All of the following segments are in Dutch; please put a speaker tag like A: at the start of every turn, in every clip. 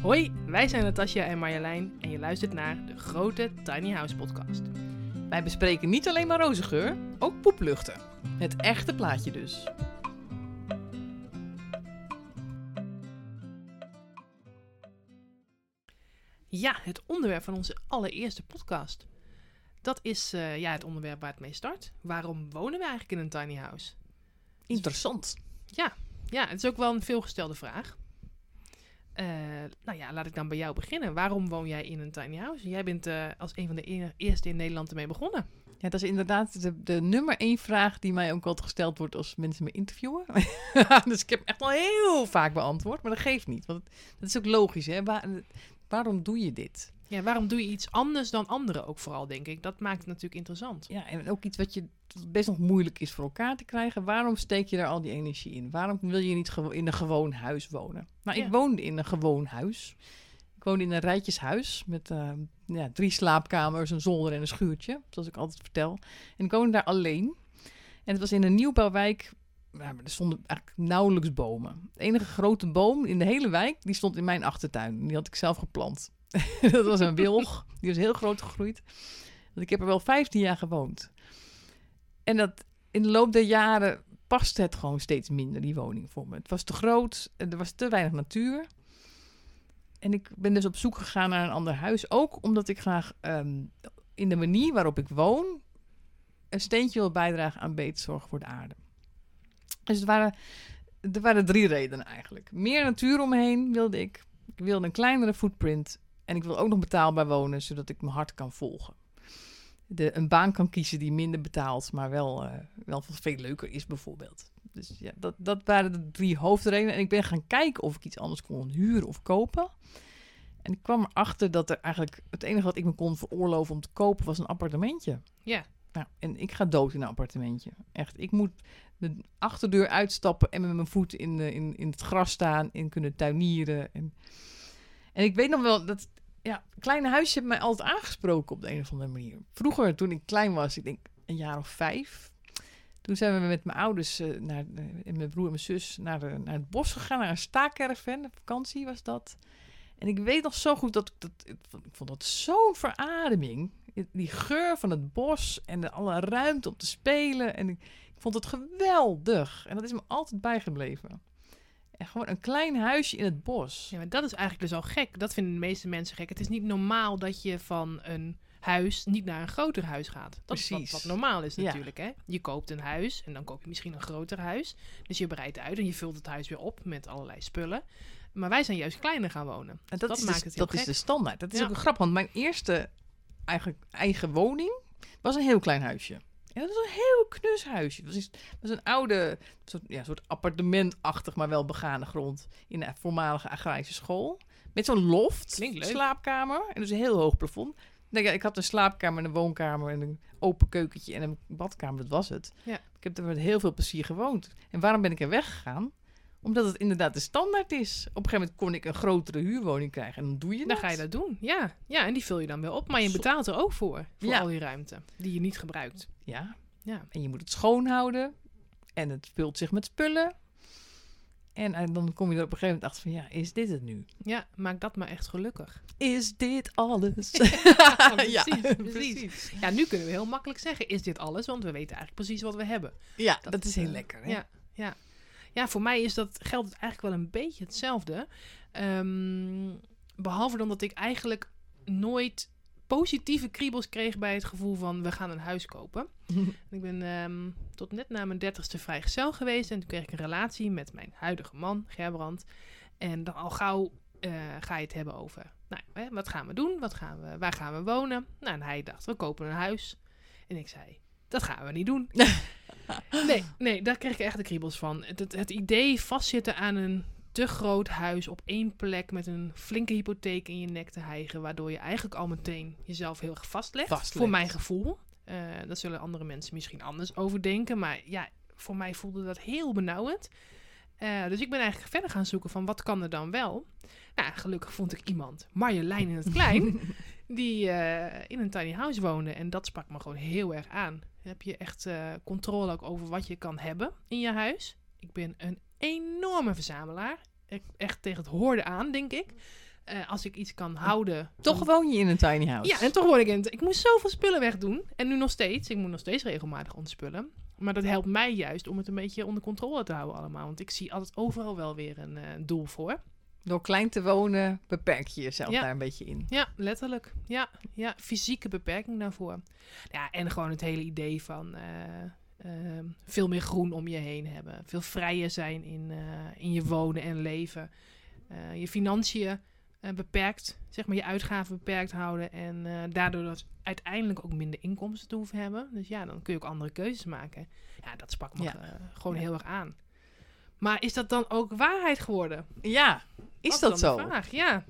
A: Hoi, wij zijn Natasja en Marjolein en je luistert naar de grote Tiny House podcast.
B: Wij bespreken niet alleen maar rozengeur, ook poepluchten. Het echte plaatje dus.
A: Ja, het onderwerp van onze allereerste podcast. Dat is het onderwerp waar het mee start. Waarom wonen we eigenlijk in een tiny house?
B: Interessant.
A: Ja, het is ook wel een veelgestelde vraag. Laat ik dan bij jou beginnen. Waarom woon jij in een tiny house? Jij bent als een van de eerste in Nederland ermee begonnen.
B: Ja, dat is inderdaad de nummer 1 vraag die mij ook altijd gesteld wordt als mensen me interviewen. Dus ik heb hem echt al heel vaak beantwoord, maar dat geeft niet. Want dat is ook logisch, hè? Waarom doe je dit?
A: Ja, waarom doe je iets anders dan anderen ook vooral, denk ik? Dat maakt het natuurlijk interessant.
B: Ja, en ook iets wat best nog moeilijk is voor elkaar te krijgen. Waarom steek je daar al die energie in? Waarom wil je niet in een gewoon huis wonen? Nou, ik woonde in een gewoon huis. Ik woonde in een rijtjeshuis met 3 slaapkamers, een zolder en een schuurtje, zoals ik altijd vertel. En ik woonde daar alleen. En het was in een nieuwbouwwijk. Maar er stonden eigenlijk nauwelijks bomen. De enige grote boom in de hele wijk, die stond in mijn achtertuin. Die had ik zelf geplant. Dat was een wilg. Die was heel groot gegroeid. Want ik heb er wel 15 jaar gewoond. En dat in de loop der jaren paste het gewoon steeds minder, die woning voor me. Het was te groot, er was te weinig natuur. En ik ben dus op zoek gegaan naar een ander huis. Ook omdat ik graag in de manier waarop ik woon een steentje wil bijdragen aan beter zorg voor de aarde. Dus er waren 3 redenen eigenlijk. Meer natuur omheen wilde ik. Ik wilde een kleinere footprint. En ik wil ook nog betaalbaar wonen, zodat ik mijn hart kan volgen. Een baan kan kiezen die minder betaalt, maar wel veel leuker is bijvoorbeeld. Dus ja, dat waren de 3 hoofdredenen. En ik ben gaan kijken of ik iets anders kon huren of kopen. En ik kwam erachter dat er eigenlijk het enige wat ik me kon veroorloven om te kopen was een appartementje.
A: Ja.
B: Nou, en ik ga dood in een appartementje. Echt, ik moet de achterdeur uitstappen en met mijn voeten in het gras staan en kunnen tuinieren. En ik weet nog wel dat kleine huisjes hebben mij altijd aangesproken op de een of andere manier. Vroeger, toen ik klein was, ik denk een jaar of 5... Toen zijn we met mijn ouders en mijn broer en mijn zus naar het bos gegaan, naar een staakerven. Vakantie was dat. En ik weet nog zo goed ik vond dat zo'n verademing. Die geur van het bos en alle ruimte om te spelen. En ik vond het geweldig. En dat is me altijd bijgebleven. En gewoon een klein huisje in het bos.
A: Ja, maar dat is eigenlijk dus al gek. Dat vinden de meeste mensen gek. Het is niet normaal dat je van een huis niet naar een groter huis gaat. Dat
B: Precies.
A: is wat normaal is natuurlijk. Hè? Je koopt een huis en dan koop je misschien een groter huis. Dus je breidt uit en je vult het huis weer op met allerlei spullen. Maar wij zijn juist kleiner gaan wonen.
B: En
A: dat maakt het heel gek.
B: Dat is de standaard. Dat is ook grappig, want mijn eerste eigen woning was een heel klein huisje. En dat was een heel knus huisje. Het was een oude, soort appartementachtig, maar wel begane grond in een voormalige agrarische school. Met zo'n loft, slaapkamer en dus een heel hoog plafond. Ik had een slaapkamer, een woonkamer en een open keukentje en een badkamer. Dat was het. Ja. Ik heb er met heel veel plezier gewoond. En waarom ben ik er weggegaan? Omdat het inderdaad de standaard is. Op een gegeven moment kon ik een grotere huurwoning krijgen. En dan doe je dat.
A: Dan ga je dat doen, ja. Ja, en die vul je dan wel op. Maar je betaalt er ook voor al die ruimte die je niet gebruikt.
B: Ja. En je moet het schoonhouden. En het vult zich met spullen. En dan kom je er op een gegeven moment achter van, is dit het nu?
A: Ja, maak dat maar echt gelukkig.
B: Is dit alles?
A: Precies. Ja, nu kunnen we heel makkelijk zeggen, is dit alles? Want we weten eigenlijk precies wat we hebben.
B: Ja, dat is heel lekker. Hè?
A: Ja, voor mij geldt het eigenlijk wel een beetje hetzelfde. Behalve dan dat ik eigenlijk nooit positieve kriebels kreeg bij het gevoel van we gaan een huis kopen. Ik ben tot net na mijn 30ste vrijgezel geweest en toen kreeg ik een relatie met mijn huidige man, Gerbrand. En dan al gauw ga je het hebben over, wat gaan we doen? Waar gaan we wonen? Nou, en hij dacht, we kopen een huis. En ik zei, dat gaan we niet doen. Nee, daar kreeg ik echt de kriebels van. Het idee vastzitten aan een te groot huis op 1 plek met een flinke hypotheek in je nek te hijgen, waardoor je eigenlijk al meteen jezelf heel erg vastlegt. Voor mijn gevoel. Dat zullen andere mensen misschien anders over denken, maar ja, voor mij voelde dat heel benauwend. Dus ik ben eigenlijk verder gaan zoeken van wat kan er dan wel. Nou, gelukkig vond ik iemand, Marjolein in het klein, die in een tiny house woonde. En dat sprak me gewoon heel erg aan. Dan heb je echt controle ook over wat je kan hebben in je huis. Ik ben een enorme verzamelaar. Echt tegen het hoorde aan, denk ik. als ik iets kan houden...
B: Toch woon je in een tiny house.
A: Ja, en toch woon ik in... Ik moest zoveel spullen wegdoen. En nu nog steeds. Ik moet nog steeds regelmatig ontspullen. Maar dat helpt mij juist om het een beetje onder controle te houden allemaal. Want ik zie altijd overal wel weer een doel voor.
B: Door klein te wonen beperk je jezelf daar een beetje in.
A: Ja, letterlijk. Ja, fysieke beperking daarvoor. Ja, en gewoon het hele idee van veel meer groen om je heen hebben. Veel vrijer zijn in je wonen en leven. Je financiën beperkt, zeg maar je uitgaven beperkt houden. En daardoor dat uiteindelijk ook minder inkomsten te hoeven hebben. Dus ja, dan kun je ook andere keuzes maken. Ja, dat sprak me gewoon heel erg aan. Maar is dat dan ook waarheid geworden?
B: Ja, is dat zo?
A: Vraag. Ja.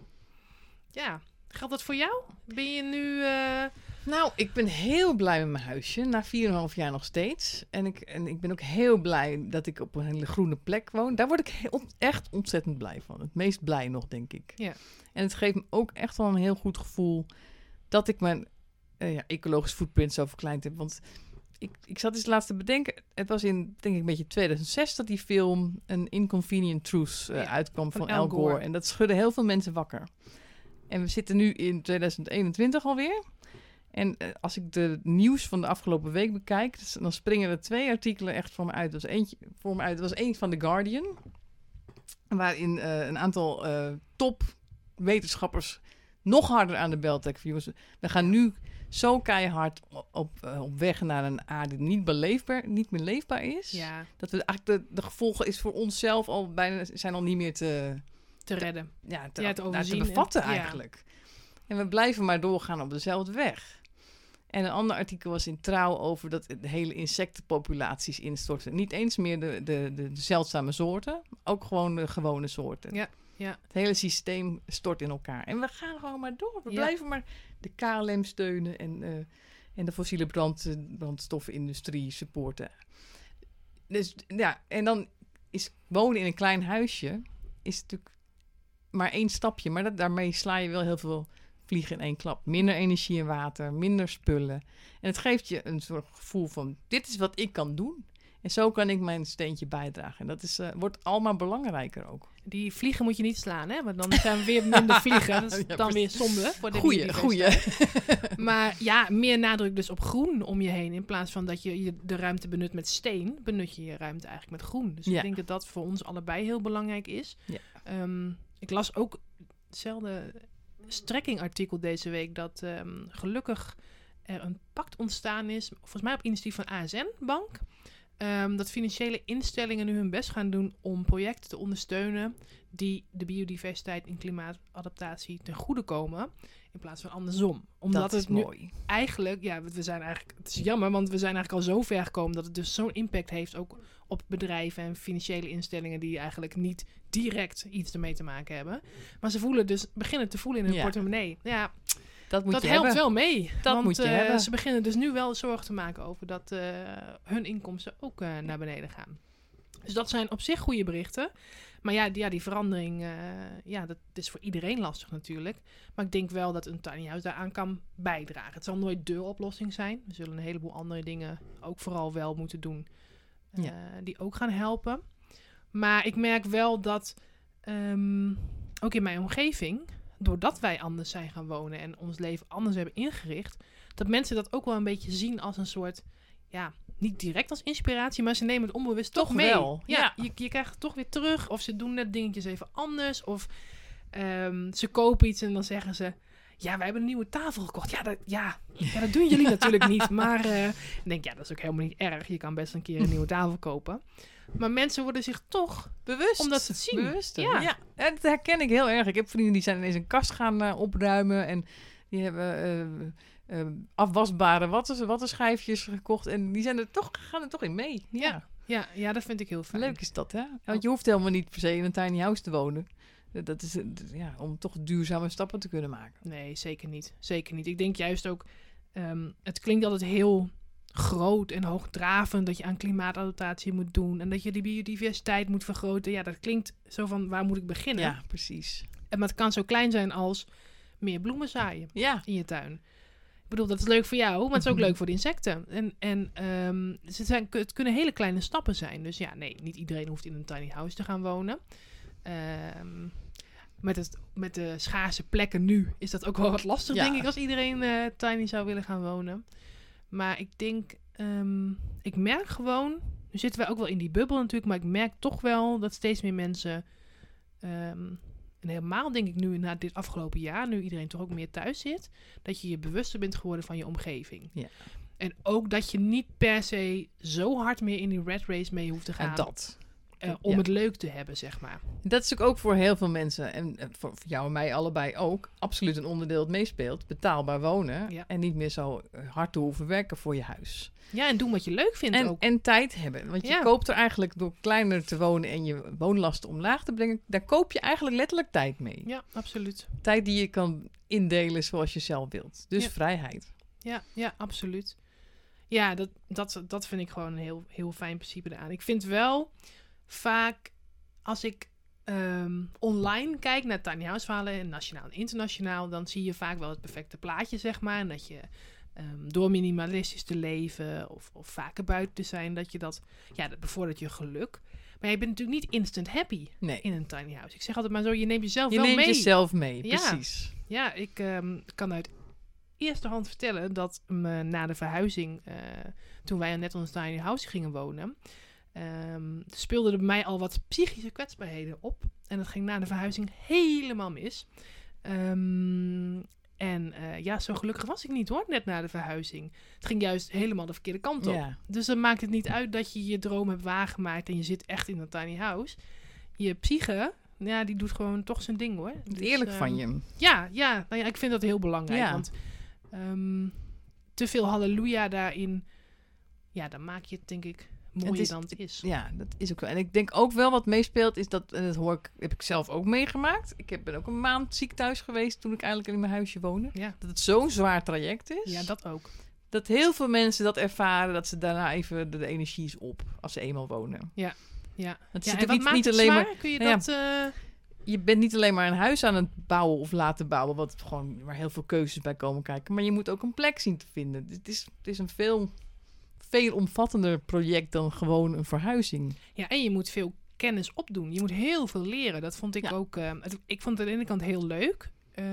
A: Geldt dat voor jou? Ben je nu...
B: Nou, ik ben heel blij met mijn huisje. Na 4,5 jaar nog steeds. En ik ben ook heel blij dat ik op een hele groene plek woon. Daar word ik echt ontzettend blij van. Het meest blij nog, denk ik.
A: Ja.
B: En het geeft me ook echt wel een heel goed gevoel dat ik mijn ecologisch footprint zo verkleind heb. Want ik zat eens laatst te bedenken. Het was in, denk ik, een beetje 2006 dat die film An Inconvenient Truth uitkwam van Al Gore. En dat schudde heel veel mensen wakker. En we zitten nu in 2021 alweer. En als ik de nieuws van de afgelopen week bekijk, dan springen er 2 artikelen echt voor me uit. Er was eentje voor me uit. Het was één van The Guardian, waarin een aantal topwetenschappers nog harder aan de bel trekken. Jongens, we gaan nu zo keihard op weg naar een aarde die niet meer leefbaar is.
A: Ja.
B: Dat we eigenlijk de gevolgen is voor onszelf zijn al niet meer te
A: redden.
B: Te bevatten eigenlijk. En we blijven maar doorgaan op dezelfde weg. En een ander artikel was in Trouw over dat de hele insectenpopulaties instorten. Niet eens meer de zeldzame soorten, ook gewoon de gewone soorten.
A: Ja.
B: Het hele systeem stort in elkaar. En we gaan gewoon maar door. We blijven maar de KLM steunen en de fossiele brandstoffenindustrie supporten. Dus ja, en dan is wonen in een klein huisje is natuurlijk maar 1 stapje. Maar daarmee sla je wel heel veel vliegen in 1 klap. Minder energie en water, minder spullen. En het geeft je een soort gevoel van, dit is wat ik kan doen. En zo kan ik mijn steentje bijdragen. En dat wordt allemaal belangrijker ook.
A: Die vliegen moet je niet slaan, hè? Want dan zijn we weer minder vliegen. Dat is dan weer zonde. Voor de
B: goeie.
A: Maar ja, meer nadruk dus op groen om je heen. In plaats van dat je de ruimte benut met steen, benut je ruimte eigenlijk met groen. Dus ik denk dat dat voor ons allebei heel belangrijk is. Ja. Ik las ook hetzelfde strekkingartikel deze week, dat gelukkig er een pact ontstaan is, volgens mij op initiatief van ASN Bank, dat financiële instellingen nu hun best gaan doen om projecten te ondersteunen die de biodiversiteit en klimaatadaptatie ten goede komen, in plaats van andersom. Omdat
B: dat is
A: het nu
B: mooi.
A: Eigenlijk, het is jammer, want we zijn eigenlijk al zo ver gekomen dat het dus zo'n impact heeft ook op bedrijven en financiële instellingen die eigenlijk niet direct iets ermee te maken hebben. Maar ze beginnen te voelen in hun portemonnee. Ja, dat helpt wel mee.
B: Dat moet je hebben.
A: Ze beginnen dus nu wel zorgen te maken over dat hun inkomsten ook naar beneden gaan. Dus dat zijn op zich goede berichten. Maar die verandering, dat is voor iedereen lastig natuurlijk. Maar ik denk wel dat een tiny house daaraan kan bijdragen. Het zal nooit de oplossing zijn. We zullen een heleboel andere dingen ook vooral wel moeten doen. Die ook gaan helpen. Maar ik merk wel dat ook in mijn omgeving, doordat wij anders zijn gaan wonen en ons leven anders hebben ingericht, dat mensen dat ook wel een beetje zien als een soort, niet direct als inspiratie, maar ze nemen het onbewust toch mee.
B: Wel.
A: Ja. Je krijgt het toch weer terug, of ze doen net dingetjes even anders, of ze kopen iets en dan zeggen ze, ja, wij hebben een nieuwe tafel gekocht. Dat doen jullie natuurlijk niet. Maar ik denk, dat is ook helemaal niet erg. Je kan best een keer een nieuwe tafel kopen. Maar mensen worden zich toch bewust, omdat ze het zien.
B: Bewust. Ja, dat herken ik heel erg. Ik heb vrienden die zijn ineens een kast gaan opruimen. En die hebben afwasbare wattenschijfjes gekocht. En die gaan er toch in mee.
A: Ja, dat vind ik heel fijn.
B: Leuk is dat, hè? Want je hoeft helemaal niet per se in een tiny house te wonen. Dat is om toch duurzame stappen te kunnen maken.
A: Nee, zeker niet. Zeker niet. Ik denk juist ook, het klinkt altijd heel groot en hoogdravend dat je aan klimaatadaptatie moet doen en dat je de biodiversiteit moet vergroten. Ja, dat klinkt zo van, waar moet ik beginnen?
B: Ja, precies.
A: Maar het kan zo klein zijn als meer bloemen zaaien in je tuin. Ik bedoel, dat is leuk voor jou, maar het is ook leuk voor de insecten. Het kunnen hele kleine stappen zijn. Dus niet iedereen hoeft in een tiny house te gaan wonen. met de schaarse plekken nu is dat ook wel wat lastig,
B: Ja.
A: denk ik, als iedereen tiny zou willen gaan wonen. Maar ik denk, ik merk gewoon, nu zitten wij ook wel in die bubbel natuurlijk, maar ik merk toch wel dat steeds meer mensen, en helemaal denk ik nu na dit afgelopen jaar, nu iedereen toch ook meer thuis zit, dat je je bewuster bent geworden van je omgeving.
B: Ja.
A: En ook dat je niet per se zo hard meer in die rat race mee hoeft te gaan.
B: En dat.
A: Om
B: Ja.
A: het leuk te hebben, zeg maar.
B: Dat is natuurlijk ook voor heel veel mensen, en voor jou en mij allebei ook, absoluut een onderdeel dat meespeelt. Betaalbaar wonen
A: Ja.
B: en niet meer zo hard te hoeven werken voor je huis.
A: Ja, en doen wat je leuk vindt ook.
B: En tijd hebben. Want je
A: Ja.
B: koopt er eigenlijk door kleiner te wonen en je woonlasten omlaag te brengen, daar koop je eigenlijk letterlijk tijd mee.
A: Ja, absoluut.
B: Tijd die je kan indelen zoals je zelf wilt. Dus
A: Ja.
B: vrijheid.
A: Ja, absoluut. Ja, dat vind ik gewoon een heel, heel fijn principe eraan. Ik vind wel vaak, als ik online kijk naar tiny house verhalen, nationaal en internationaal, dan zie je vaak wel het perfecte plaatje, zeg maar. En dat je door minimalistisch te leven of vaker buiten te zijn, dat bevordert je geluk. Maar je bent natuurlijk niet instant happy
B: Nee.
A: in een tiny house. Ik zeg altijd maar zo, je neemt jezelf
B: Je
A: wel
B: neemt
A: mee.
B: jezelf mee,
A: Ja.
B: precies.
A: Ja, ik kan uit eerste hand vertellen dat me na de verhuizing, toen wij net ons tiny house gingen wonen, speelden er bij mij al wat psychische kwetsbaarheden op. En dat ging na de verhuizing helemaal mis. Zo gelukkig was ik niet hoor, net na de verhuizing. Het ging juist helemaal de verkeerde kant op.
B: Ja.
A: Dus dan maakt het niet uit dat je je droom hebt waargemaakt en je zit echt in een tiny house. Je psyche, ja, die doet gewoon toch zijn ding hoor. Dus,
B: Eerlijk van je.
A: Ja, nou ja, ik vind dat heel belangrijk.
B: Ja.
A: Want te veel halleluja daarin, ja, dan maak je het denk ik mooier dan het is.
B: Ja, dat is ook zo. En ik denk ook wel wat meespeelt is dat, en dat heb ik zelf ook meegemaakt. Ik ben ook een maand ziek thuis geweest toen ik eigenlijk in mijn huisje woonde.
A: Ja,
B: Dat het zo'n zwaar traject is.
A: ja, dat ook.
B: Dat heel veel mensen dat ervaren, dat ze daarna even de energie is op als ze eenmaal wonen.
A: Ja.
B: Het
A: Ja,
B: is
A: en wat maakt
B: niet
A: het
B: alleen
A: zwaar?
B: maar.
A: Kun je
B: Nou ja,
A: dat...
B: Je bent niet alleen maar een huis aan het bouwen of laten bouwen, waar heel veel keuzes bij komen kijken. Maar je moet ook een plek zien te vinden. Het is een veel omvattender project dan gewoon een verhuizing.
A: Ja, en je moet veel kennis opdoen. Je moet heel veel leren. Dat vond ik ook... ik vond het aan de ene kant heel leuk.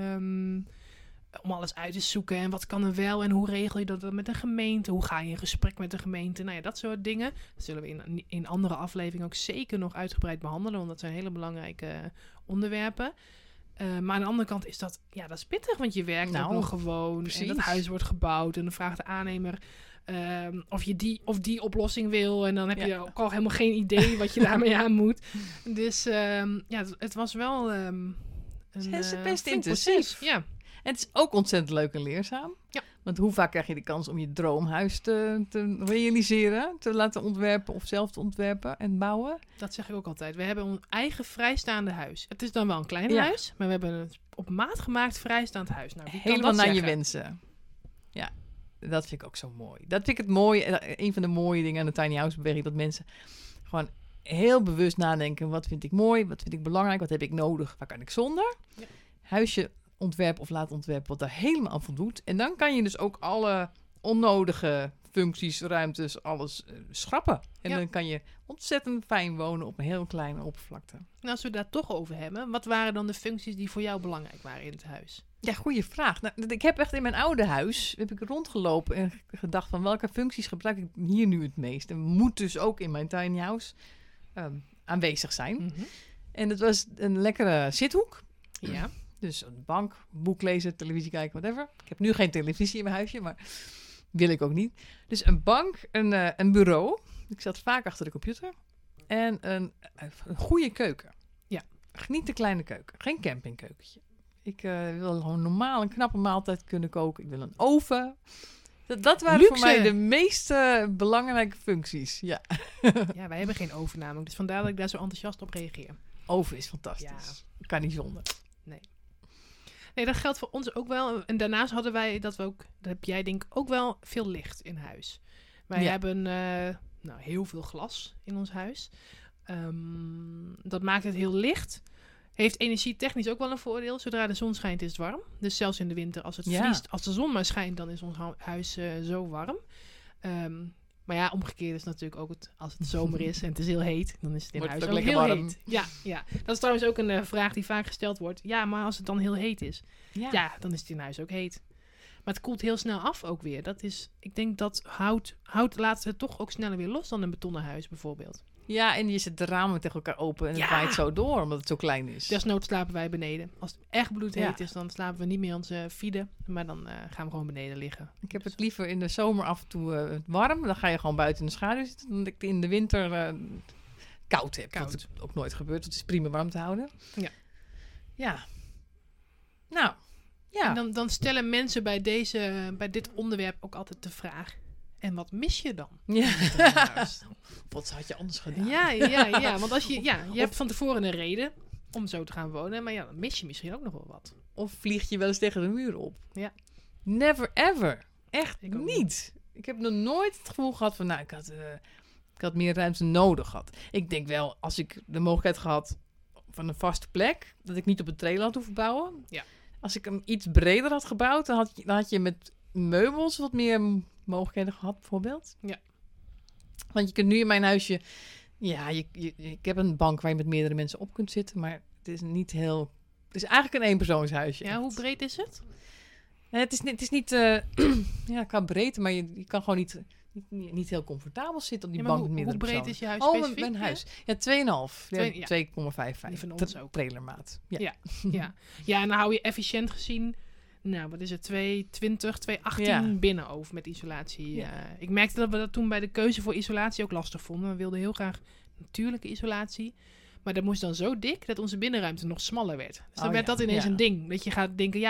A: Om alles uit te zoeken. En wat kan er wel? En hoe regel je dat met een gemeente? Hoe ga je in gesprek met de gemeente? Nou ja, dat soort dingen. Dat zullen we in andere afleveringen ook zeker nog uitgebreid behandelen. Want dat zijn hele belangrijke onderwerpen. Maar aan de andere kant is dat is pittig. Want je werkt ook nog gewoon.
B: Precies.
A: En dat huis wordt gebouwd. En dan vraagt de aannemer of je die oplossing wil. En dan heb je ook al helemaal geen idee wat je daarmee aan moet. Dus het was wel een
B: Het is best
A: flink
B: intensief.
A: proces. Ja.
B: En het is ook ontzettend leuk en leerzaam.
A: Ja.
B: Want hoe vaak krijg je de kans om je droomhuis te realiseren, te laten ontwerpen of zelf te ontwerpen en bouwen?
A: Dat zeg ik ook altijd. We hebben ons eigen vrijstaande huis. Het is dan wel een klein
B: Ja.
A: huis, maar we hebben een op maat gemaakt vrijstaand huis. Nou, wie kan
B: Helemaal
A: dat
B: naar je
A: zeggen?
B: wensen. Ja, dat vind ik ook zo mooi. Dat vind ik het mooie, een van de mooie dingen aan de tiny house beweging, dat mensen gewoon heel bewust nadenken, wat vind ik mooi, wat vind ik belangrijk, wat heb ik nodig, waar kan ik zonder?
A: Ja.
B: Huisje ontwerpen of laten ontwerpen wat daar helemaal aan voldoet. En dan kan je dus ook alle onnodige functies, ruimtes, alles schrappen. En dan kan je ontzettend fijn wonen op een heel kleine oppervlakte.
A: Nou, als we daar toch over hebben, wat waren dan de functies die voor jou belangrijk waren in het huis?
B: Ja, goede vraag. Nou, ik heb echt in mijn oude huis heb ik rondgelopen en gedacht van welke functies gebruik ik hier nu het meest. En moet dus ook in mijn tiny house aanwezig zijn.
A: Mhm.
B: En het was een lekkere zithoek.
A: Ja.
B: Dus een bank, boek lezen, televisie kijken, whatever. Ik heb nu geen televisie in mijn huisje, maar wil ik ook niet. Dus een bank, een bureau. Ik zat vaak achter de computer. En een goede keuken.
A: Ja.
B: Niet de kleine keuken. Geen campingkeukentje. Ik wil gewoon normaal een knappe maaltijd kunnen koken. Ik wil een oven. Dat waren
A: Luxe.
B: voor mij de meest belangrijke functies. Ja.
A: Ja, wij hebben geen oven namelijk, dus vandaar dat ik daar zo enthousiast op reageer.
B: Oven is fantastisch. Kan niet zonder.
A: Nee, dat geldt voor ons ook wel. En daarnaast hadden wij dat heb jij denk ik ook wel veel licht in huis. Wij hebben heel veel glas in ons huis. Dat maakt het heel licht. Heeft energietechnisch ook wel een voordeel. Zodra de zon schijnt is het warm. Dus zelfs in de winter als het vriest, als de zon maar schijnt, dan is ons huis zo warm. Maar ja, omgekeerd is natuurlijk ook als het zomer is en het is heel heet, dan is het in
B: Wordt
A: huis
B: het
A: ook
B: ook
A: heel
B: lekker warm.
A: heet. Ja. Dat is trouwens ook een vraag die vaak gesteld wordt. Ja, maar als het dan heel heet is, ja, dan is het in huis ook heet. Maar het koelt heel snel af ook weer. Ik denk dat hout laat het toch ook sneller weer los dan een betonnen huis bijvoorbeeld.
B: Ja, en je zet de ramen tegen elkaar open en het waait zo door, omdat het zo klein is.
A: Desnoods slapen wij beneden. Als het echt bloedheet is, dan slapen we niet meer onze fide. Maar dan gaan we gewoon beneden liggen.
B: Ik heb het liever in de zomer af en toe warm. Dan ga je gewoon buiten in de schaduw zitten. Dan dat ik in de winter koud heb. Wat het ook nooit gebeurt. Het is prima warm te houden. Ja. Nou, ja.
A: En dan stellen mensen bij dit onderwerp ook altijd de vraag... En wat mis je dan?
B: Ja. Wat had je anders gedaan?
A: Ja. Want je hebt van tevoren een reden om zo te gaan wonen. Maar ja, dan mis je misschien ook nog wel wat.
B: Of vlieg je wel eens tegen de muur op?
A: Ja.
B: Never ever. Echt
A: Ik ook
B: niet. Ik heb nog nooit het gevoel gehad van... Nou, ik had meer ruimte nodig gehad. Ik denk wel, als ik de mogelijkheid gehad van een vaste plek... dat ik niet op een trailer had hoeven bouwen.
A: Ja.
B: Als ik hem iets breder had gebouwd... dan had je met meubels wat meer mogelijkheden gehad, bijvoorbeeld.
A: Ja.
B: Want je kunt nu in mijn huisje... Ja, ik heb een bank waar je met meerdere mensen op kunt zitten... maar het is niet heel... Het is eigenlijk een eenpersoonshuisje.
A: Ja, hoe breed is het?
B: Het is niet qua breedte, maar je kan gewoon niet heel comfortabel zitten op die bank met meerdere
A: hoe breed
B: personen.
A: is je huis
B: Oh,
A: specifiek?
B: mijn huis. Ja, 2,5. 2,55.
A: Die van ons ook.
B: Trailermaat. Ja.
A: Ja, en dan hou je efficiënt gezien... Nou, wat is het? 220, 218 binnen over met isolatie.
B: Ja.
A: Ik merkte dat we dat toen bij de keuze voor isolatie ook lastig vonden. We wilden heel graag natuurlijke isolatie. Maar dat moest dan zo dik dat onze binnenruimte nog smaller werd. Dus dan werd dat ineens een ding. Dat je gaat denken,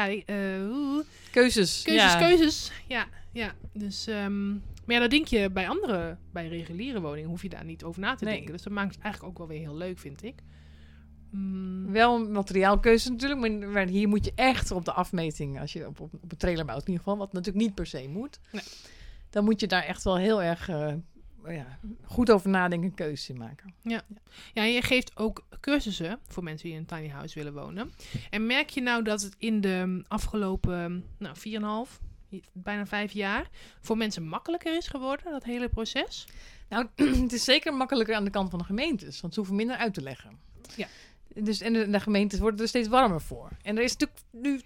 B: Keuzes.
A: Keuzes. Ja. Dus, maar ja, dat denk je bij reguliere woningen hoef je daar niet over na te denken. Dus dat maakt het eigenlijk ook wel weer heel leuk, vind ik.
B: Wel materiaalkeuze natuurlijk, maar hier moet je echt op de afmeting, als je op een trailer bouwt in ieder geval, wat natuurlijk niet per se moet.
A: Nee.
B: Dan moet je daar echt wel heel erg goed over nadenken en keuzes in maken.
A: Ja, je geeft ook cursussen voor mensen die in een tiny house willen wonen. En merk je nou dat het in de afgelopen 4,5, bijna 5 jaar voor mensen makkelijker is geworden, dat hele proces?
B: Nou, het is zeker makkelijker aan de kant van de gemeentes, want ze hoeven minder uit te leggen.
A: Ja.
B: Dus, en de gemeentes worden er steeds warmer voor. En er is natuurlijk nu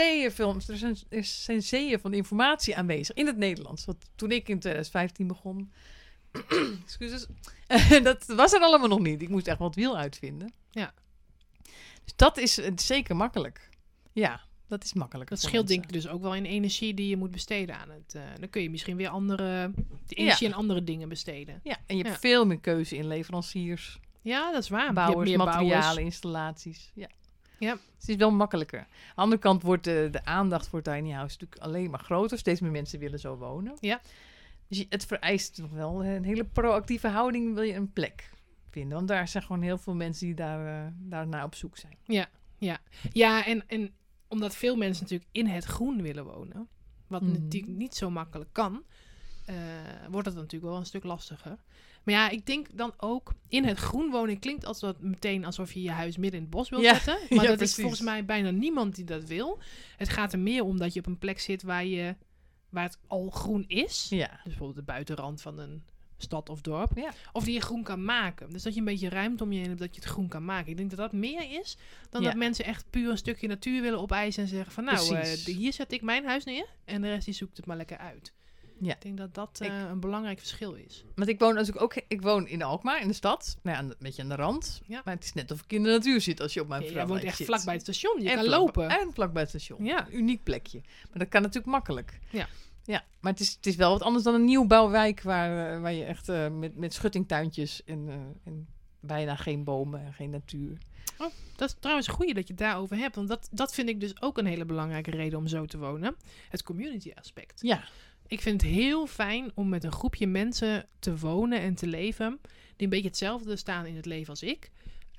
B: er zijn zeeën van informatie aanwezig in het Nederlands. Want toen ik in 2015 begon, excuses, dat was er allemaal nog niet. Ik moest echt wel het wiel uitvinden.
A: Ja.
B: Dus dat is zeker makkelijk. Ja, dat is makkelijker.
A: Dat scheelt denk ik dus ook wel in energie die je moet besteden aan het. Dan kun je misschien weer de energie aan andere dingen besteden.
B: Ja, en je hebt veel meer keuze in leveranciers.
A: Ja, dat is waar.
B: Bouwers,
A: je hebt meer
B: materialen,
A: bouwers.
B: Installaties. Ja.
A: Dus
B: het is wel makkelijker. Aan de andere kant wordt de aandacht voor tiny house natuurlijk alleen maar groter. Steeds meer mensen willen zo wonen.
A: Ja.
B: Dus het vereist nog wel een hele proactieve houding. Wil je een plek vinden? Want daar zijn gewoon heel veel mensen die daarnaar op zoek zijn.
A: Ja, en omdat veel mensen natuurlijk in het groen willen wonen, wat natuurlijk niet zo makkelijk kan, wordt het natuurlijk wel een stuk lastiger. Maar ja, ik denk dan ook, in het groen wonen klinkt meteen alsof je je huis midden in het bos wil zetten. Maar dat is volgens mij bijna niemand die dat wil. Het gaat er meer om dat je op een plek zit waar het al groen is.
B: Ja.
A: Dus bijvoorbeeld de buitenrand van een stad of dorp.
B: Ja.
A: Of die je groen kan maken. Dus dat je een beetje ruimte om je heen hebt dat je het groen kan maken. Ik denk dat dat meer is dan dat mensen echt puur een stukje natuur willen opeisen en zeggen van hier zet ik mijn huis neer en de rest die zoekt het maar lekker uit. Ja. Ik denk dat dat een belangrijk verschil is.
B: Want ik woon natuurlijk ook... Ik woon in Alkmaar, in de stad. Nou ja, een beetje aan de rand. Ja. Maar het is net of ik in de natuur zit als je op mijn vrouw zit.
A: Je woont echt vlak bij het station. Je kan lopen.
B: En vlak bij het station. Ja. Een uniek plekje. Maar dat kan natuurlijk makkelijk.
A: Ja,
B: maar het is wel wat anders dan een nieuwbouwwijk waar je echt met schuttingtuintjes en bijna geen bomen en geen natuur.
A: Oh, dat is trouwens een goeie dat je het daarover hebt. Want dat vind ik dus ook een hele belangrijke reden om zo te wonen. Het community aspect.
B: Ja.
A: Ik vind het heel fijn om met een groepje mensen te wonen en te leven die een beetje hetzelfde staan in het leven als ik.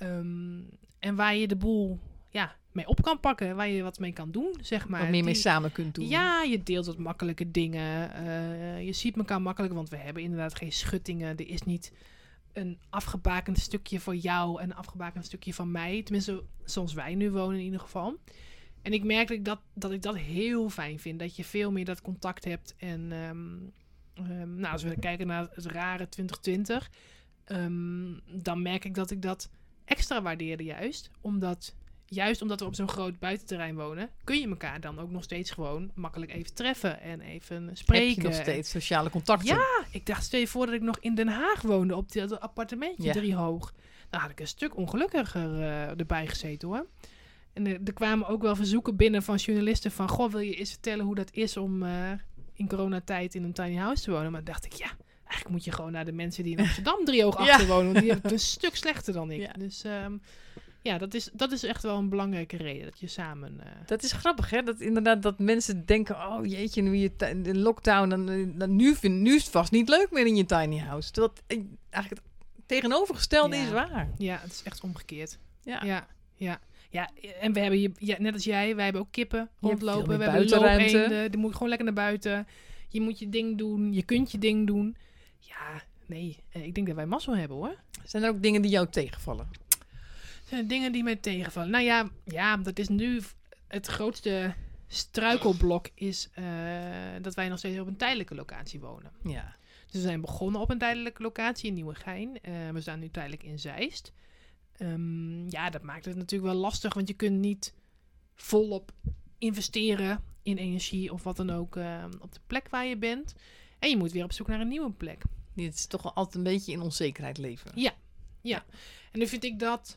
A: En waar je de boel mee op kan pakken, waar je wat mee kan doen, zeg maar.
B: Wat meer mee samen kunt doen.
A: Ja, je deelt wat makkelijke dingen. Je ziet elkaar makkelijk, want we hebben inderdaad geen schuttingen. Er is niet een afgebakend stukje voor jou en een afgebakend stukje van mij. Tenminste, zoals wij nu wonen in ieder geval. En ik merk dat ik dat heel fijn vind. Dat je veel meer dat contact hebt. En Als we kijken naar het rare 2020... dan merk ik dat ik dat extra waardeerde juist. Omdat we op zo'n groot buitenterrein wonen... kun je elkaar dan ook nog steeds gewoon makkelijk even treffen... en even spreken.
B: Heb je nog steeds sociale contacten?
A: Ja, ik dacht, stel je voor dat ik nog in Den Haag woonde... op dat appartementje 3 hoog. Dan had ik een stuk ongelukkiger erbij gezeten, hoor. En er kwamen ook wel verzoeken binnen van journalisten... van, goh, wil je eens vertellen hoe dat is om in coronatijd in een tiny house te wonen? Maar dan dacht ik, ja, eigenlijk moet je gewoon naar de mensen die in Amsterdam 3 hoog achter wonen. Want die hebben het een stuk slechter dan ik. Ja. Dus dat is echt wel een belangrijke reden, dat je samen...
B: Dat is grappig, hè? Dat inderdaad dat mensen denken... oh jeetje, nu je de lockdown... dan nu is het vast niet leuk meer in je tiny house. Terwijl het eigenlijk het tegenovergestelde is waar.
A: Ja, het is echt omgekeerd.
B: Ja.
A: Ja, en we hebben net als jij, wij hebben ook kippen rondlopen. We hebben
B: buitenruimte.
A: loopeenden. Die moet gewoon lekker naar buiten. Je moet je ding doen. Je kunt je ding doen. Ja, nee. Ik denk dat wij mazzel hebben, hoor.
B: Zijn er ook dingen die jou tegenvallen?
A: Zijn er dingen die mij tegenvallen? Nou ja, dat is nu het grootste struikelblok is dat wij nog steeds op een tijdelijke locatie wonen.
B: Ja.
A: Dus we zijn begonnen op een tijdelijke locatie in Nieuwegein. We staan nu tijdelijk in Zeist. Dat maakt het natuurlijk wel lastig, want je kunt niet volop investeren in energie of wat dan ook op de plek waar je bent. En je moet weer op zoek naar een nieuwe plek.
B: Het is toch altijd een beetje in onzekerheid leven.
A: Ja. En nu vind ik dat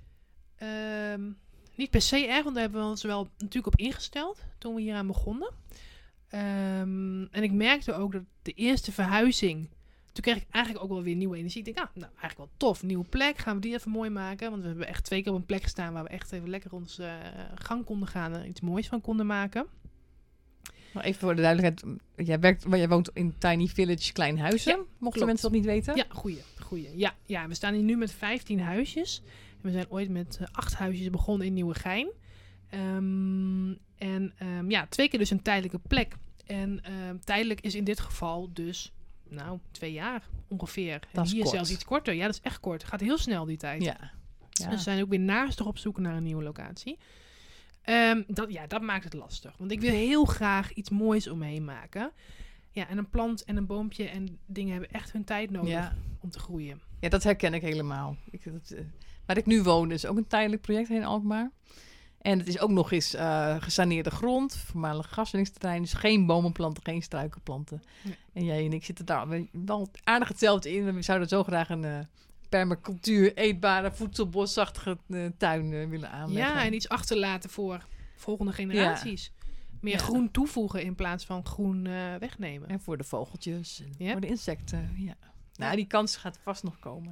A: niet per se erg, want daar hebben we ons wel natuurlijk op ingesteld toen we hieraan begonnen. En ik merkte ook dat de eerste verhuizing... Toen kreeg ik eigenlijk ook wel weer nieuwe energie. Ik denk, eigenlijk wel tof. Nieuwe plek. Gaan we die even mooi maken. Want we hebben echt 2 keer op een plek gestaan... waar we echt even lekker ons gang konden gaan... en iets moois van konden maken.
B: Maar even voor de duidelijkheid. Jij woont in Tiny Village Kleinhuizen.
A: Ja,
B: mochten
A: klopt.
B: mensen dat niet weten?
A: Ja, goeie. Ja, we staan hier nu met 15 huisjes. En we zijn ooit met 8 huisjes begonnen in Nieuwegein. 2 keer dus een tijdelijke plek. En tijdelijk is in dit geval dus... 2 jaar ongeveer.
B: Dat is
A: en hier
B: kort.
A: zelfs iets korter. Ja, dat is echt kort. Gaat heel snel die tijd.
B: Ja.
A: Dus we zijn ook weer naastig op zoek naar een nieuwe locatie. Dat maakt het lastig. Want ik wil heel graag iets moois omheen maken. Ja, en een plant en een boompje en dingen hebben echt hun tijd nodig om te groeien.
B: Ja, dat herken ik helemaal. Waar ik nu woon is ook een tijdelijk project in Alkmaar. En het is ook nog eens gesaneerde grond, voormalig gaswinningsterrein. Dus geen bomen planten, geen struikenplanten. Nee. En jij en ik zitten daar wel aardig hetzelfde in. We zouden zo graag een permacultuur, eetbare, voedselbosachtige tuin willen aanleggen.
A: Ja, en iets achterlaten voor volgende generaties. Ja. Meer groen toevoegen in plaats van groen wegnemen.
B: En voor de vogeltjes en voor de insecten. Ja. Nou, die kans gaat vast nog komen.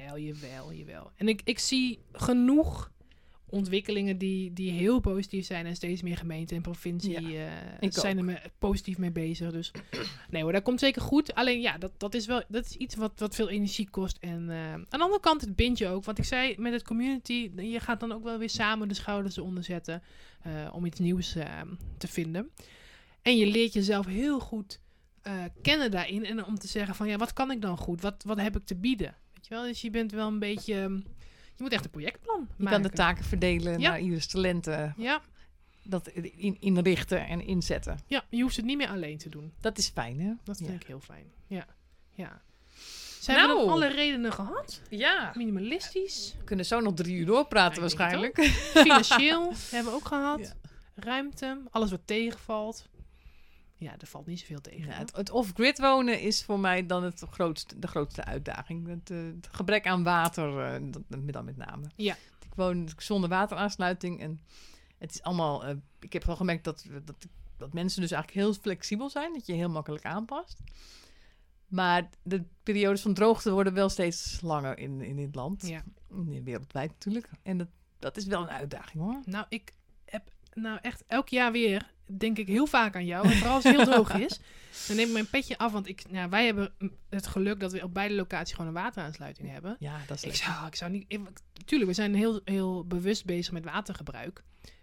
A: Jawel. En ik zie genoeg ontwikkelingen die heel positief zijn. En steeds meer gemeenten en provincie zijn er positief mee bezig. Dus nee hoor, dat komt zeker goed. Alleen dat is iets wat veel energie kost. En aan de andere kant het bindt je ook. Want ik zei met het community, je gaat dan ook wel weer samen de schouders eronder zetten. Om iets nieuws te vinden. En je leert jezelf heel goed kennen daarin. En om te zeggen van wat kan ik dan goed? Wat heb ik te bieden? Weet je wel? Dus je bent wel een beetje... Je moet echt een projectplan maken.
B: Je kan de taken verdelen naar ieders talenten.
A: Ja.
B: Dat inrichten en inzetten.
A: Ja, je hoeft het niet meer alleen te doen.
B: Dat is fijn, hè?
A: Dat vind ik heel fijn. Ja. Zijn we dan alle redenen gehad?
B: Ja.
A: Minimalistisch.
B: We kunnen zo nog 3 uur doorpraten waarschijnlijk.
A: Financieel hebben we ook gehad. Ja. Ruimte. Alles wat tegenvalt. Ja, er valt niet zoveel tegen.
B: Ja, het off-grid wonen is voor mij dan de grootste uitdaging. Het gebrek aan water, dan met name.
A: Ja.
B: Ik woon zonder wateraansluiting en het is allemaal... ik heb wel gemerkt dat mensen dus eigenlijk heel flexibel zijn. Dat je heel makkelijk aanpast. Maar de periodes van droogte worden wel steeds langer in dit land.
A: Ja.
B: Wereldwijd natuurlijk. En dat is wel een uitdaging, hoor.
A: Nou, ik heb echt elk jaar weer... denk ik heel vaak aan jou. En vooral als het heel droog is. Dan neem ik mijn petje af. Want wij hebben het geluk dat we op beide locaties gewoon een wateraansluiting hebben.
B: Ja, dat is
A: ik zou niet... Tuurlijk, we zijn heel, heel bewust bezig met watergebruik.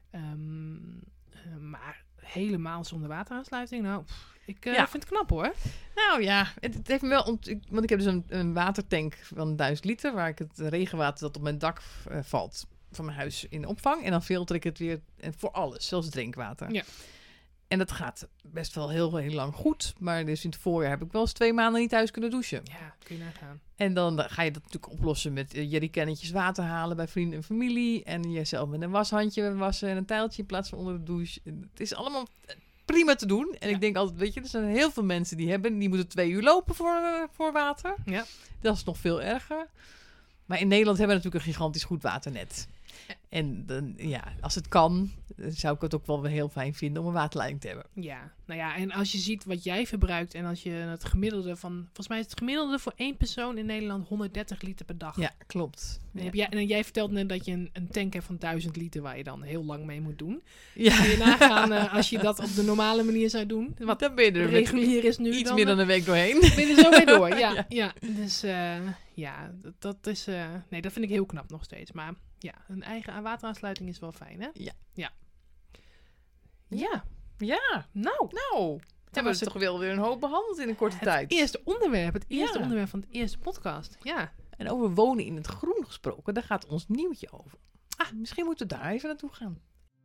A: Maar helemaal zonder wateraansluiting? Ik vind het knap, hoor.
B: Nou ja, het heeft me wel... Want ik heb dus een watertank van 1000 liter... waar ik het regenwater dat op mijn dak valt... van mijn huis in opvang. En dan filter ik het weer voor alles, zelfs drinkwater.
A: Ja.
B: En dat gaat best wel heel, heel lang goed. Maar dus in het voorjaar heb ik wel eens 2 maanden niet thuis kunnen douchen.
A: Ja, kun je nagaan.
B: En dan ga je dat natuurlijk oplossen met jerrycannetjes water halen bij vrienden en familie. En jezelf met een washandje wassen en een tijltje in plaats van onder de douche. En het is allemaal prima te doen. En ik denk altijd, weet je, er zijn heel veel mensen die moeten 2 uur lopen voor water.
A: Ja.
B: Dat is nog veel erger. Maar in Nederland hebben we natuurlijk een gigantisch goed waternet. En dan, als het kan, zou ik het ook wel weer heel fijn vinden om een waterleiding te hebben.
A: Ja, nou ja, en als je ziet wat jij verbruikt en als je het gemiddelde volgens mij is het gemiddelde voor 1 persoon in Nederland 130 liter per dag.
B: Ja, klopt.
A: En jij vertelt net dat je een tank hebt van 1000 liter waar je dan heel lang mee moet doen.
B: Ja.
A: Kun je nagaan als je dat op de normale manier zou doen. Wat
B: Dan ben je er
A: regulier is nu.
B: iets
A: dan,
B: meer dan een week doorheen.
A: Ben je er zo mee door, ja.
B: Ja.
A: Ja. Dus dat is... nee, dat vind ik heel knap nog steeds. Maar ja, een eigen wateraansluiting is wel fijn, hè?
B: Ja.
A: Ja. Ja.
B: Ja.
A: Nou.
B: Hebben we toch wel weer een hoop behandeld in een korte tijd.
A: Het eerste onderwerp van de eerste podcast. Ja.
B: En over wonen in het groen gesproken, daar gaat ons nieuwtje over. Misschien moeten we daar even naartoe gaan.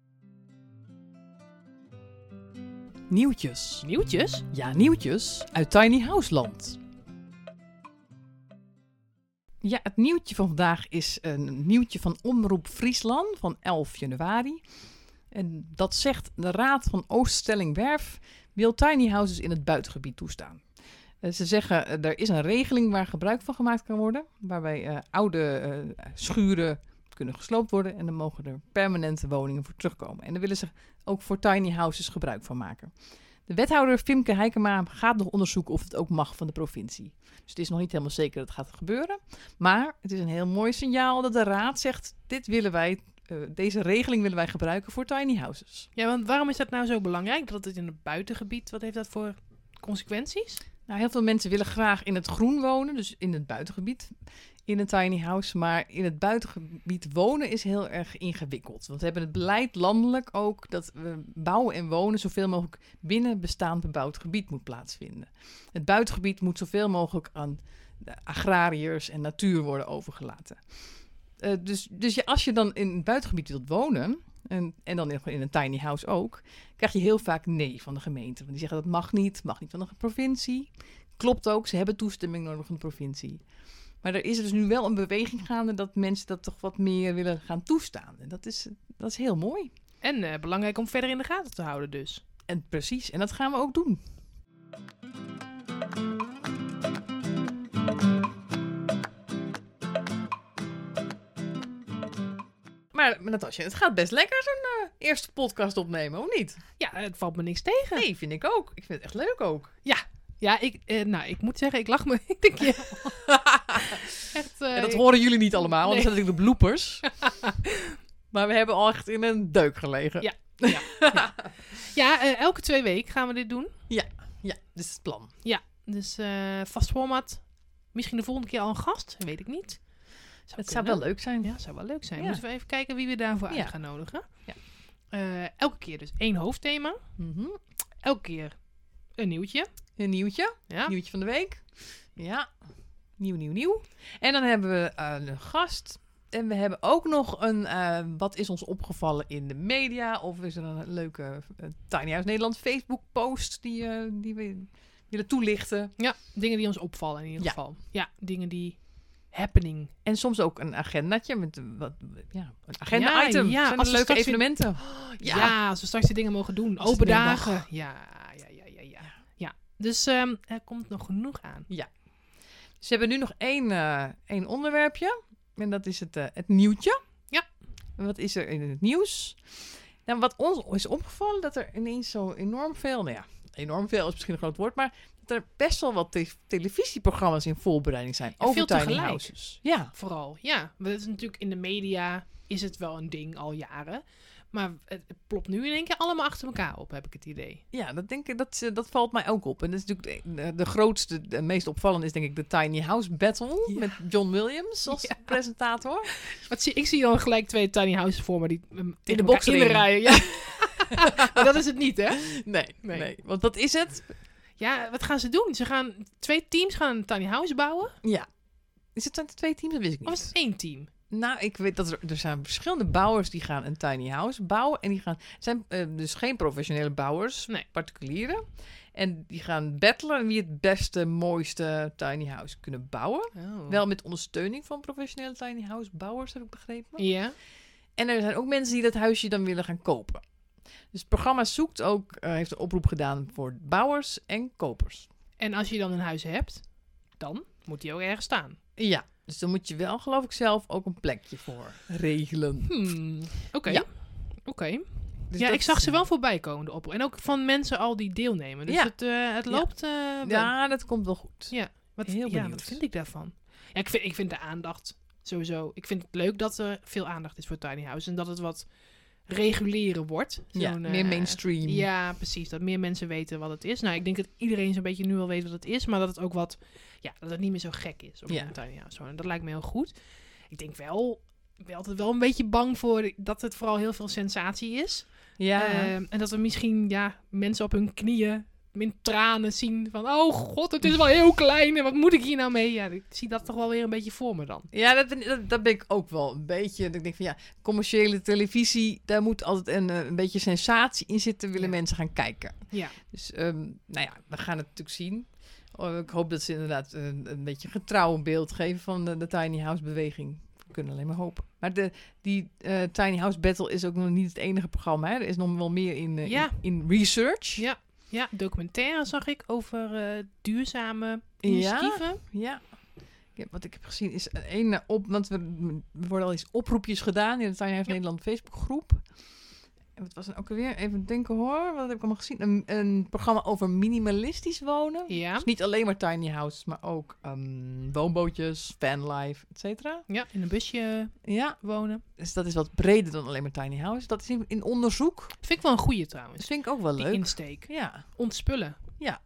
B: Nieuwtjes.
A: Nieuwtjes?
B: Ja, nieuwtjes uit Tiny House Land. Ja, het nieuwtje van vandaag is een nieuwtje van Omroep Friesland van 11 januari. En dat zegt: de Raad van Ooststellingwerf wil tiny houses in het buitengebied toestaan. Ze zeggen, er is een regeling waar gebruik van gemaakt kan worden, waarbij oude schuren kunnen gesloopt worden en dan mogen er permanente woningen voor terugkomen. En daar willen ze ook voor tiny houses gebruik van maken. De wethouder Fimke Heikema gaat nog onderzoeken of het ook mag van de provincie. Dus het is nog niet helemaal zeker dat het gaat gebeuren. Maar het is een heel mooi signaal dat de raad zegt: dit willen wij, deze regeling willen wij gebruiken voor tiny houses.
A: Ja, want waarom is dat nou zo belangrijk? Dat het in het buitengebied, wat heeft dat voor consequenties?
B: Nou, heel veel mensen willen graag in het groen wonen, dus in het buitengebied, in een tiny house. Maar in het buitengebied wonen is heel erg ingewikkeld. Want we hebben het beleid landelijk ook dat we bouwen en wonen zoveel mogelijk binnen bestaand bebouwd gebied moet plaatsvinden. Het buitengebied moet zoveel mogelijk aan de agrariërs en natuur worden overgelaten. Dus als je dan in het buitengebied wilt wonen, en dan in een tiny house ook, krijg je heel vaak nee van de gemeente. Want die zeggen dat mag niet van de provincie. Klopt ook, ze hebben toestemming nodig van de provincie. Maar er is dus nu wel een beweging gaande dat mensen dat toch wat meer willen gaan toestaan. En dat is heel mooi.
A: En belangrijk om verder in de gaten te houden dus.
B: En precies, en dat gaan we ook doen. Maar Natasja, het gaat best lekker zo'n eerste podcast opnemen, of niet?
A: Ja, het valt me niks tegen.
B: Nee, vind ik ook. Ik vind het echt leuk ook.
A: Ja, ik moet zeggen, ik lach me. Ik denk je. Echt,
B: dat horen jullie niet allemaal, want dat zijn natuurlijk de bloopers. Maar we hebben al echt in een deuk gelegen.
A: Ja, elke 2 weken gaan we dit doen.
B: Ja, dit is het plan.
A: Ja, dus vast format. Misschien de volgende keer al een gast, weet ik niet.
B: Zou wel leuk zijn.
A: Ja, zou wel leuk zijn.
B: Ja.
A: Moeten we even kijken wie we daarvoor uit gaan nodigen. Ja. Elke keer dus 1 hoofdthema.
B: Mm-hmm.
A: Elke keer een nieuwtje.
B: Een nieuwtje.
A: Ja.
B: Nieuwtje van de week. Ja. Nieuw. En dan hebben we een gast. En we hebben ook nog een wat is ons opgevallen in de media. Of is er een leuke Tiny House Nederland Facebook post die we willen toelichten.
A: Ja, dingen die ons opvallen in ieder geval. Ja, dingen die happening.
B: En soms ook een agendatje met een agenda-item.
A: Ja,
B: zijn
A: als
B: er
A: we
B: leuke
A: straks
B: evenementen.
A: Ja, als we straks die dingen mogen doen.
B: Als
A: Open
B: het weer
A: dagen.
B: mag.
A: Ja. Dus er komt nog genoeg aan.
B: Ja. Dus we hebben nu nog één onderwerpje. En dat is het nieuwtje.
A: Ja.
B: En wat is er in het nieuws? Nou, wat ons is opgevallen, dat er ineens zo enorm veel... Nou ja, enorm veel is misschien een groot woord, maar dat er best wel wat televisieprogramma's in voorbereiding zijn.
A: Ja,
B: over
A: veel
B: tiny
A: tegelijk.
B: houses. Ja.
A: Vooral, ja. Want het is natuurlijk in de media is het wel een ding al jaren. Maar het plopt nu in één keer allemaal achter elkaar op, heb ik het idee.
B: Ja, dat valt mij ook op. En dat is natuurlijk de grootste, de meest opvallende is denk ik de Tiny House Battle met John Williams als presentator.
A: Ik zie dan gelijk 2 tiny houses voor me die
B: in de box
A: rijden. Ja. Maar dat is het niet, hè?
B: Nee. Want wat is het?
A: Ja, wat gaan ze doen? 2 teams gaan een tiny house bouwen?
B: Ja. Is het 2 teams? Dat wist ik niet.
A: Of is het 1 team?
B: Nou, ik weet dat er zijn verschillende bouwers die gaan een tiny house bouwen. En het zijn dus geen professionele bouwers, particulieren. En die gaan battelen wie het beste, mooiste tiny house kunnen bouwen.
A: Oh.
B: Wel met ondersteuning van professionele tiny house bouwers, heb ik begrepen.
A: Ja.
B: En er zijn ook mensen die dat huisje dan willen gaan kopen. Dus het programma heeft een oproep gedaan voor bouwers en kopers.
A: En als je dan een huis hebt, dan moet die ook ergens staan.
B: Ja, dus dan moet je wel, geloof ik zelf, ook een plekje voor regelen.
A: Oké.
B: Ja.
A: Oké.
B: Dus
A: Ja, ik zag ze wel voorbij komen, de oproep. En ook van mensen al die deelnemen. Dus het loopt wel.
B: Ja, dat komt wel goed.
A: Ja. Wat vind ik daarvan? Ja, ik vind de aandacht sowieso... Ik vind het leuk dat er veel aandacht is voor tiny house. En dat het wat reguleren wordt.
B: Meer mainstream.
A: Ja, precies. Dat meer mensen weten wat het is. Nou, ik denk dat iedereen zo'n beetje nu al weet wat het is. Maar dat het ook dat het niet meer zo gek is om in een tiny house te wonen. Dat lijkt me heel goed. Ik denk wel... Ik ben altijd wel een beetje bang voor dat het vooral heel veel sensatie is.
B: Ja.
A: En dat we misschien mensen op hun knieën in tranen zien van... Oh god, het is wel heel klein en wat moet ik hier nou mee? Ja, ik zie dat toch wel weer een beetje voor me dan.
B: Ja, dat ben ik ook wel een beetje. Ik denk van commerciële televisie, daar moet altijd een beetje sensatie in zitten. Willen mensen gaan kijken.
A: Ja.
B: Dus we gaan het natuurlijk zien. Ik hoop dat ze inderdaad een beetje een getrouw beeld geven van de tiny house beweging. We kunnen alleen maar hopen. Maar die Tiny House Battle is ook nog niet het enige programma. Hè? Er is nog wel meer in research.
A: Ja, documentaire zag ik over duurzame initiatieven.
B: Ja. Wat ik heb gezien is want er worden al eens oproepjes gedaan in de Tiny House Nederland Facebookgroep. En wat was er ook alweer? Even denken hoor. Wat heb ik allemaal gezien? Een programma over minimalistisch wonen.
A: Ja.
B: Dus niet alleen maar tiny houses, maar ook woonbootjes, vanlife, et cetera.
A: Ja, in een busje wonen.
B: Dus dat is wat breder dan alleen maar tiny houses. Dat is in onderzoek.
A: Dat vind ik wel een goeie trouwens.
B: Dat vind ik ook wel leuk.
A: Die insteek.
B: Ja.
A: Ontspullen.
B: Ja.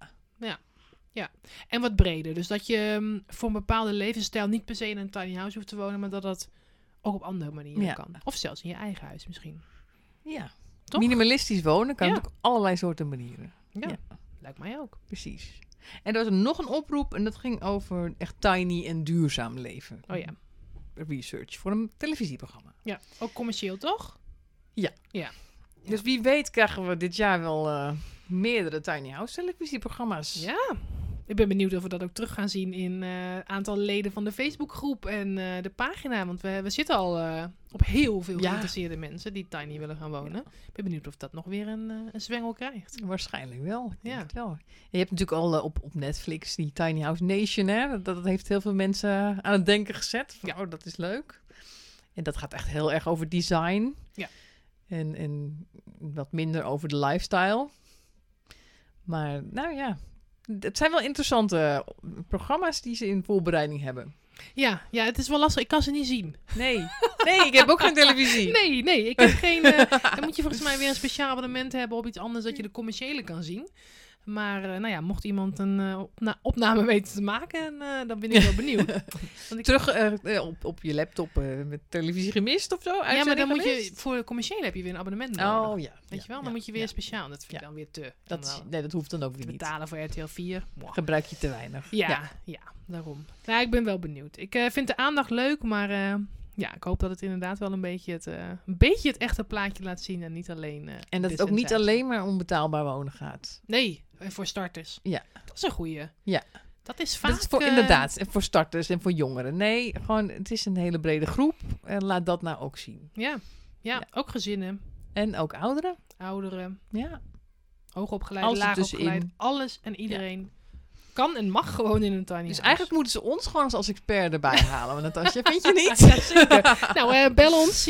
A: En wat breder. Dus dat je voor een bepaalde levensstijl niet per se in een tiny house hoeft te wonen, maar dat ook op andere manieren kan. Of zelfs in je eigen huis misschien.
B: Ja.
A: Toch?
B: Minimalistisch wonen kan op allerlei soorten manieren.
A: Ja, lijkt mij ook.
B: Precies. En er was nog een oproep en dat ging over echt tiny en duurzaam leven.
A: Oh ja.
B: Research voor een televisieprogramma.
A: Ja, ook commercieel toch?
B: Ja. Dus wie weet krijgen we dit jaar wel meerdere tiny house televisieprogramma's.
A: Ja. Ik ben benieuwd of we dat ook terug gaan zien in het aantal leden van de Facebookgroep en de pagina. Want we zitten al op heel veel geïnteresseerde mensen die tiny willen gaan wonen. Ik ben benieuwd of dat nog weer een zwengel krijgt.
B: Waarschijnlijk wel. Ik denk het wel. Je hebt natuurlijk al op Netflix die Tiny House Nation. Hè? Dat heeft heel veel mensen aan het denken gezet. Oh, dat is leuk. En dat gaat echt heel erg over design.
A: Ja.
B: En wat minder over de lifestyle. Maar het zijn wel interessante programma's die ze in voorbereiding hebben.
A: Ja, het is wel lastig. Ik kan ze niet zien.
B: Nee, ik heb ook geen televisie.
A: Nee, ik heb geen... dan moet je volgens mij weer een speciaal abonnement hebben op iets anders dat je de commerciële kan zien. Maar mocht iemand een opname weten te maken, dan ben ik wel benieuwd. Want
B: Terug op je laptop met televisie gemist of zo?
A: Ja, maar dan moet je voor de commerciële heb je weer een abonnement nodig.
B: Oh ja.
A: Weet je wel? Dan moet je weer speciaal. Dat vind ik dan weer te.
B: Dat hoeft dan ook weer niet.
A: Betalen voor RTL 4.
B: Gebruik je te weinig.
A: Ja, daarom. Nou, ik ben wel benieuwd. Ik vind de aandacht leuk, maar... ik hoop dat het inderdaad wel een beetje het echte plaatje laat zien en niet alleen...
B: en dat het ook niet alleen maar om betaalbaar wonen gaat.
A: Nee, voor starters. Ja. Dat is een goeie.
B: Ja.
A: Dat is vaak...
B: Dat is inderdaad, en voor starters en voor jongeren. Nee, gewoon, het is een hele brede groep. En laat dat nou ook zien.
A: Ja, ook gezinnen.
B: En ook ouderen.
A: Ouderen.
B: Ja.
A: Hoogopgeleid, laagopgeleid. Alles en iedereen... kan en mag gewoon in een tiny house.
B: Dus eigenlijk moeten ze ons gewoon als expert erbij halen. Want Natasja, vind je niet?
A: Ja, zeker. Nou, bel ons.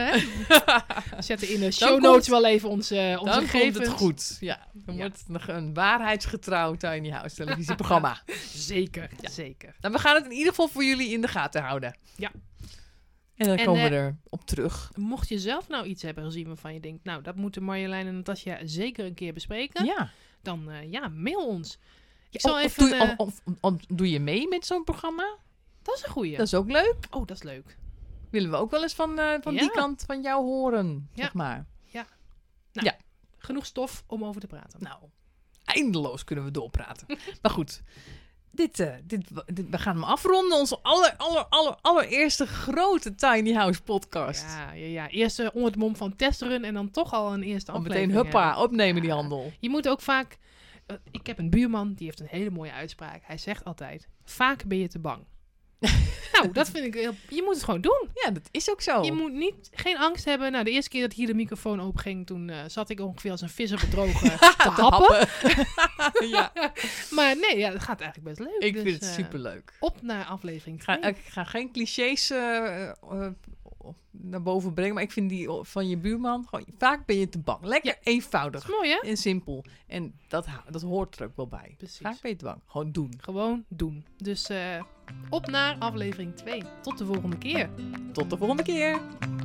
A: Zetten in de show notes wel even onze gegevens.
B: Dan komt het goed. Ja, dan wordt het nog een waarheidsgetrouw tiny house televisieprogramma.
A: Zeker.
B: Nou, we gaan het in ieder geval voor jullie in de gaten houden.
A: Ja.
B: En dan komen we erop terug.
A: Mocht je zelf nou iets hebben gezien waarvan je denkt... nou, dat moeten Marjolein en Natasja zeker een keer bespreken.
B: Ja.
A: Dan mail ons.
B: Doe je mee met zo'n programma?
A: Dat is een goeie.
B: Dat is ook leuk.
A: Oh, dat is leuk.
B: Willen we ook wel eens van die kant van jou horen, zeg maar.
A: Ja. Nou, genoeg stof om over te praten.
B: Nou, eindeloos kunnen we doorpraten. Maar goed, we gaan hem afronden. Onze allereerste grote Tiny House podcast.
A: Ja. Eerst onder het mom van testrun en dan toch al een eerste aflevering.
B: Meteen huppa, opnemen die handel.
A: Je moet ook vaak... ik heb een buurman, die heeft een hele mooie uitspraak. Hij zegt altijd, vaak ben je te bang. Nou, dat vind ik heel... Je moet het gewoon doen.
B: Ja, dat is ook zo.
A: Je moet geen angst hebben. Nou, de eerste keer dat hier de microfoon open ging, toen zat ik ongeveer als een visser bedrogen te happen.
B: Ja.
A: Maar nee, het gaat eigenlijk best leuk.
B: Ik vind het superleuk.
A: Op naar aflevering 2.
B: Ik ga geen clichés naar boven brengen, maar ik vind die van je buurman, gewoon, vaak ben je te bang. Lekker eenvoudig.
A: Dat is mooi, hè?
B: En simpel. En dat hoort er ook wel bij.
A: Precies.
B: Vaak ben je te bang. Gewoon doen.
A: Gewoon doen. Dus op naar aflevering 2. Tot de volgende keer.
B: Tot de volgende keer.